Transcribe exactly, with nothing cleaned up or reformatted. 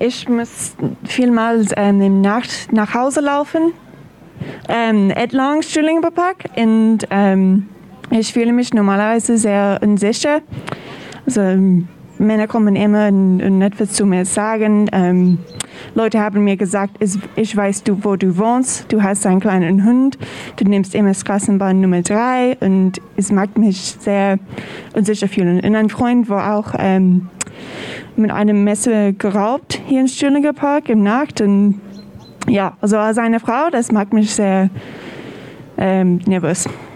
ich muss vielmals ähm, in der Nacht nach Hause laufen, ähm, entlang Stühlinger Park, und ähm, ich fühle mich normalerweise sehr unsicher. Also, ähm, Männer kommen immer und, und etwas zu mir sagen. Ähm, Leute haben mir gesagt, ich, ich weiß, du, wo du wohnst, du hast einen kleinen Hund, du nimmst immer Straßenbahn Nummer drei, und es macht mich sehr unsicher fühlen. Und ein Freund war auch ähm, mit einem Messer geraubt hier im Stühlinger Park im Nacht. Und ja, also als eine Frau, das macht mich sehr ähm, nervös.